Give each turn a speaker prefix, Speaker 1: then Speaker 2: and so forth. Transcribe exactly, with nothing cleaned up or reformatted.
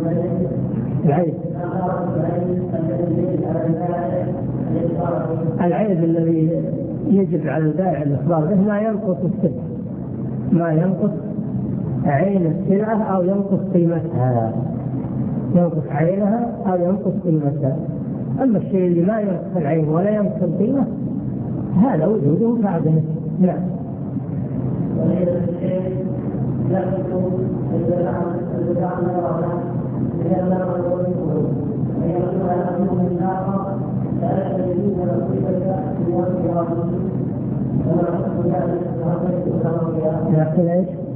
Speaker 1: العيب العيب الذي يجب على البائع الإخبار به ما ينقص السلعة، ما ينقص عين السلعة أو ينقص قيمتها، ينقص عينها أو ينقص قيمتها. أما الشيء اللي ما ينقص العين ولا ينقص القيمة هذا وجوده فعده. نعم. لكن ايش؟